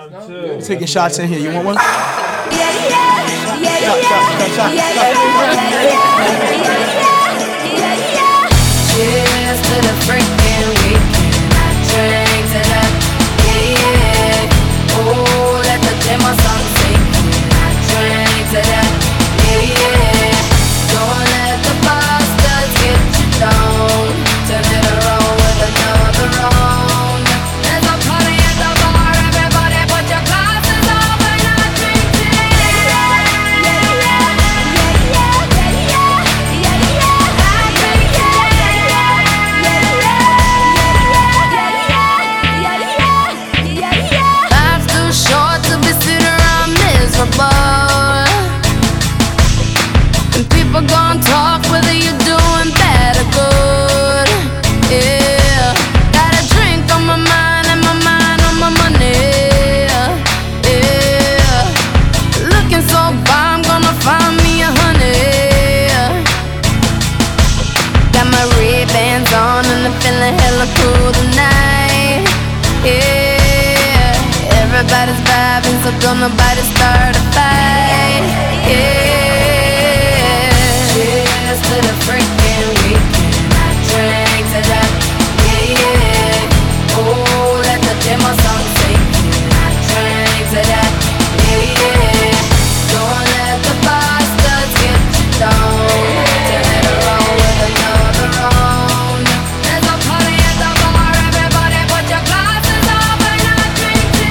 Taking shots in here. You want one? Cheers to the freaking weekend. I drink to that, yeah. Oh, let the demo song sing. I drink to that, yeah. Don't let the bastards get you down. Turn it around with another round. There's a party at the bar. Everybody put your glasses up and I drink to Life's too short to be sitting around miserable. And people gon' talk whether you're doing bad or good. Yeah, got a drink on my mind and my mind on my money. Yeah, looking so far, I'm gonna find me a honey. Got my Ray-Bans on and I'm feeling hella cool tonight. Yeah, everybody's vibing, so don't nobody start a fight. Yeah, cheers to the freaking weekend. I drink to that, yeah. Oh, let the demo song sing. I drink to that, yeah. Don't let the bastards get you down. Turn it around with another round. There's a party at the bar. Everybody put your glasses up and I drink to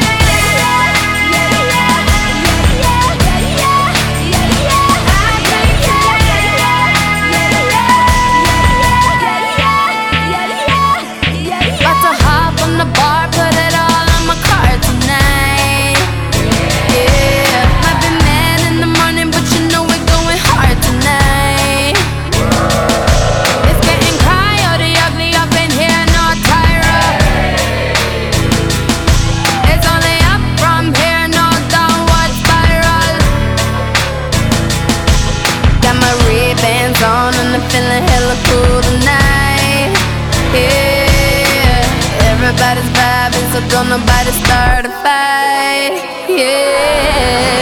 About to hop on the bar, put it all on my card tonight. Yeah, might be mad in the morning, but you know we're going hard tonight. It's getting coyote ugly up in here, no Tyra. It's only up from here, no downward spiral. Got my Ray-Bans on and I'm feeling hella cool tonight. Yeah, everybody's vibing, so don't nobody start a fight. Yeah.